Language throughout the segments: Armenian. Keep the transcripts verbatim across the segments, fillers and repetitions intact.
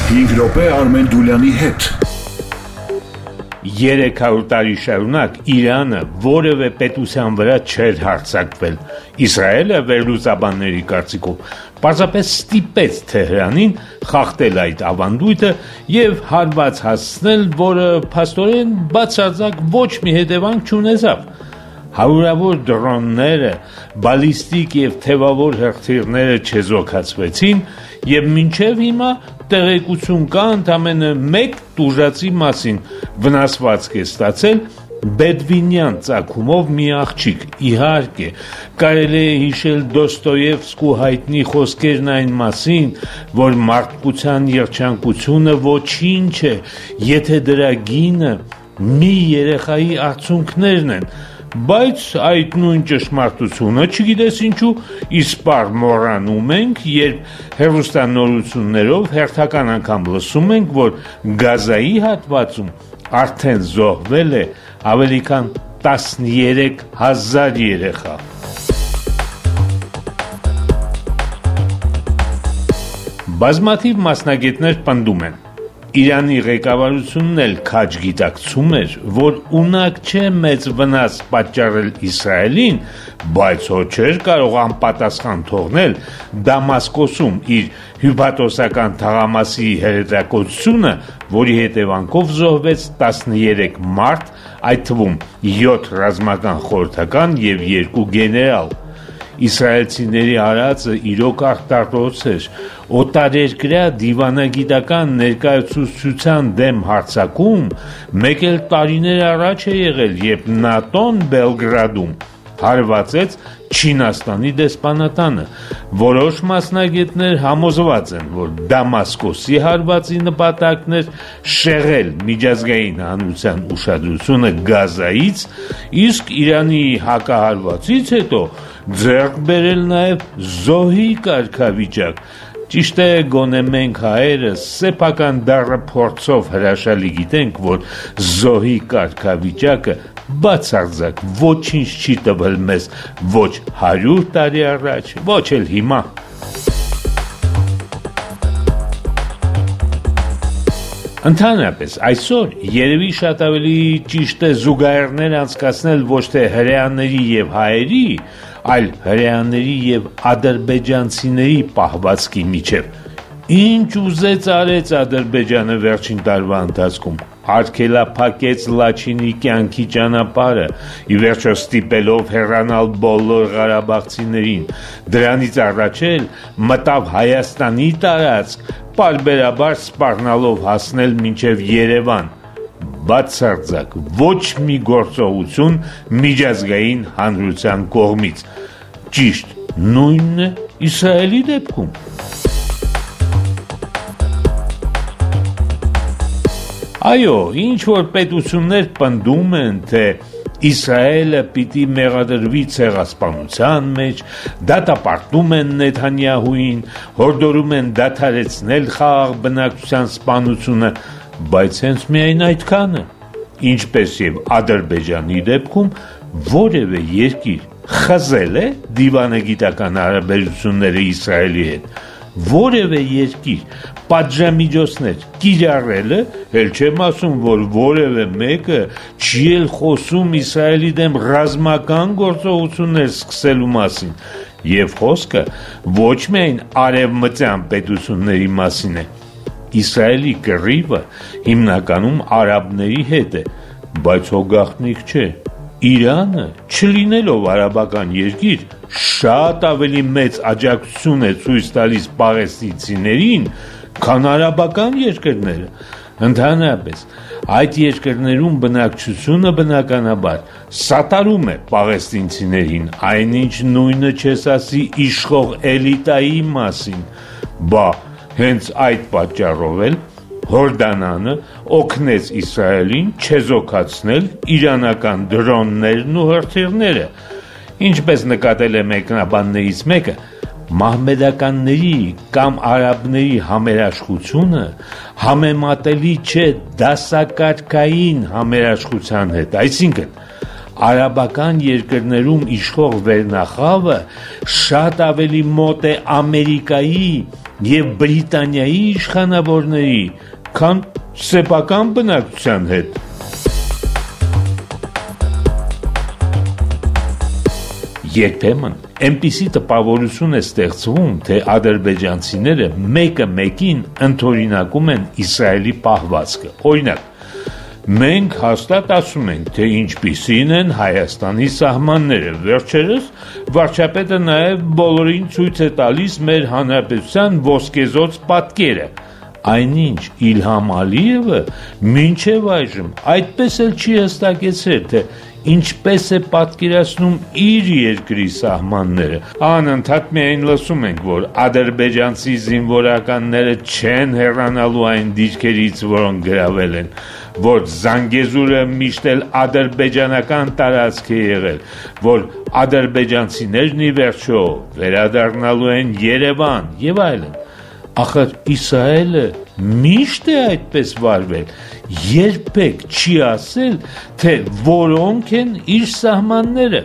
հինգ րոպե Արմեն Դուլյանի հետ։ երեք հարյուր տարի շարունակ Իրանը որևէ պետության վրա չէր հարձակվել։ Իսրայելը վերլուծաբանների կարծիքով պարզապես ստիպեց Թեհրանին խախտել այդ ավանդույթը եւ հարված հասցնել, որը փաստորեն բացարձակ ոչ մի հետևանք չունեցավ։ Հարյուրավոր դրոնները, բալիստիկ եւ թևավոր հրթիռները չեզոքացվեցին եւ մինչեւ հիմա տեղեկություն կա ընդամենը մեկ տուժածի մասին վնասվածք է ստացել Բեդվինյան ծագումով մի աղջիկ։ Իհարկե, կարելի է հիշել Դոստոևսկու հայտնի խոսքերն այն մասին, որ մարդկության երջանկությունը ոչինչ է, եթե դրա գինը մի երեխայի արցունքներն են, բայց այդ նույն ճշմարտությունը, չգիտես ինչու, իսպառ մոռանում ենք, երբ հեռուստանորություններով հերթական անգամ լսում ենք, որ Գազայի հատվածում արդեն զոհվել է ավելի քան տասներեք հազար երեխա։ Բազմաթիվ մասնագետներ պնդում են, Իրանի ղեկավարությունն էլ քաջ գիտակցում էր, որ ունակ չէ մեծ վնաս պատճառել Իսրայելին, բայց հո չէր կարող անպատասխան թողնել Դամասկոսում իր հյուպատոսական թաղամասի հրետակոծությունը, որի հետևանքով զոհվեց տասներեք մարդ, այդ թվում յոթ ռազմական խորհրդական եւ երկու գեներալ։ Իսրայելցիների արածը իրոք արտարոց էր, օտարերկրյա դիվանագիտական ներկայացուցչության դեմ հարձակում մեկ էլ տարիներ առաջ է եղել, երբ ՆԱՏՕ-ն Բելգրադում հարվածեց Չինաստանի դեսպանատանը։ Որոշ մասնագետներ համոզված են, որ Դամասկոսի հարվածի նպատակն էր շեղել միջազգային հանրության ուշադրությունը Գազայից, իսկ Իրանի հակահարվածից հետո ձեռք բերել նաև զոհի կարգավիճակ։ Ճիշտ է, գոնե մենք հայերը սեփական դառը փորձով հրաշալի գիտենք, որ զոհի կարգավիճակը բացարձակ ոչինչ չի տվել մեզ ոչ հարյուր տարի առաջ, ոչ էլ հիմա։ Ընդհանրապես, այսօր երևի շատ ավելի ճիշտ է զուգահեռներ անցկացնել ոչ թե հրեաների եւ հայերի, այլ հրեաների եւ ադրբեջանցիների պահվածքի միջև։ Ինչ ուզեց արեց Ադրբեջանը վերջին տարվա ընթացքում, արգելափակեց Լաչինի կյանքի ճանապարհը, ի վերջո ստիպելով հեռանալ բոլոր ղարաբաղցիներին, դրանից առաջ էլ մտավ Հայաստանի տարածք, պարբերաբար սպառնալով հասնել մինչև Երևան, բացարձակ ոչ մի գործողություն միջազգային հանրության կողմից։ Ճիշտ նույնն է Իսրայելի դեպքում։ Այո, ինչ որ պետություններ պնդում են, թե Իսրայելը պիտի մեղադրվի ցեղասպանության մեջ, դատապարտում են Նեթանյահուին, հորդորում են դադարեցնել խաղաղ բնակչության սպանությունը, բայց հենց միայն այդքանը, ինչպես եւ Ադրբեջանի դեպքում, որևէ երկիր խզել է դիվանագիտական հարաբերությունները Իսրայելի հետ, որևէ երկիր պատժամիջոցներ կիրառել է, էլ չեմ ասում, որ որևէ մեկը չի էլ խոսում Իսրայելի դեմ ռազմական գործողություններ սկսելու մասին, եւ խոսքը ոչ միայն արևմտյան պետությունների մասին է։ Իսրայելի կռիվը հիմնականում արաբների հետ է, բայց հո գաղտնիք չէ։ Իրանը, չլինելով արաբական երկիր, շատ ավելի մեծ աջակցություն է ցույց տալիս պաղեստինցիներին, քան արաբական երկրները։ Ընդհանրապես, այդ երկրներում բնակչությունը բնականաբար սատարում է պաղեստինցիներին, այնինչ նույնը չես ասի իշխող էլիտայի մասին, բա հենց այդ պատճառով էլ Հորդանանը օգնեց Իսրայելին չեզոքացնել իրանական դրոններն ու հրթիռները, ինչպես նկատել է մեկնաբաններից մեկը, մահմեդականների կամ արաբների համերաշխությունը համեմատելի չէ դասակարգային համերաշխության հետ, այսինքն արաբական երկրներում իշխող վերնախավը շատ ավելի մոտ է Ամերիկայի և Բրիտանիայի իշխանավորների, քան սեփական բնակչության հետ։ Երբեմն այնպիսի տպավորություն է ստեղծվում, թե ադրբեջանցիները մեկը մեկին ընդօրինակում են Իսրայելի պահվածքը։ Օրինակ, մենք հաստատ ասում ենք, թե ինչպիսին են Հայաստանի սահմանները։ Վերջերս վարչապետը նաև բոլորին ցույց է տալիս մեր հանրապետության ոսկեզօծ պատկերը։ Այնինչ Իլհամ Ալիևը մինչև այժմ այդպես էլ չի հստակեցրել, թե ինչպես է պատկերացնում իր երկրի սահմանները։ Անընդհատ միայն լսում ենք, որ ադրբեջանցի զինվորականները չեն հեռանալու այն դիրքերից, որոնք գրավել են, որ Զանգեզուրը միշտ էլ ադրբեջանական տարածք է եղել, որ ադրբեջանցիներն ի վերջո վերադառնալու են Երևան եւ այլն։ Ախր Իսրայելը միշտ է այդպես վարվել, երբեք չի ասել, թե որոնք են իր սահմանները։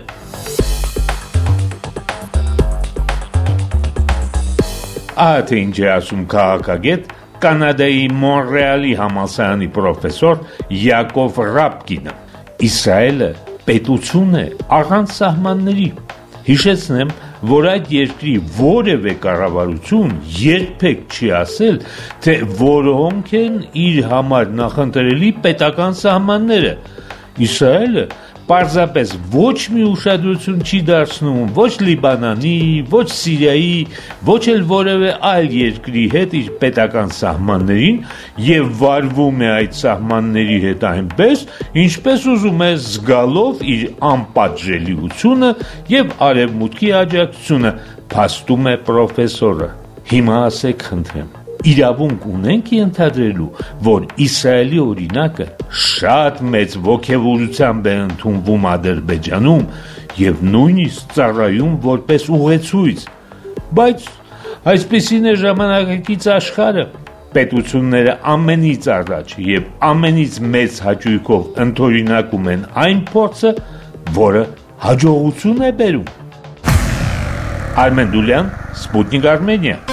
Ահա թե ինչ է ասում քաղաքագետ Կանադայի Մոնրեալի համալսարանի պրոֆեսոր Յակով Ռապկինը։ Իսրայելը պետություն է առանց սահմանների։ Հիշեցնեմ, որ այդ երկրի որևէ կառավարություն երբեք չի ասել, թե որոնք են իր համար նախընտրելի պետական սահմանները։ Իսրայելը պարզապես ոչ մի ուշադրություն չի դարձնում ոչ Լիբանանի, ոչ Սիրիայի, ոչ էլ որևէ այլ երկրի հետ իր պետական սահմաններին եւ վարվում է այդ սահմանների հետ այնպես, ինչպես ուզում է, զգալով իր անպատժելիությունը եւ արևմուտքի աջակցությունը, փաստում է պրոֆեսորը։ Հիմա ասեք, խնդրեմ, իրավունք ունենք ենթադրելու, որ Իսրայելի օրինակը շատ մեծ ոգևորությամբ է ընդունվում Ադրբեջանում եւ նույնիսկ ծառայում որպես ուղեցույց, բայց այսպիսին է ժամանակակից աշխարհը, պետությունները ամենից առաջ եւ ամենից մեծ հաճույքով ընդօրինակում են այն փորձը, որը հաջողություն է բերում։ Արմեն Դուլյան, Սպուտնիկ Արմենիա։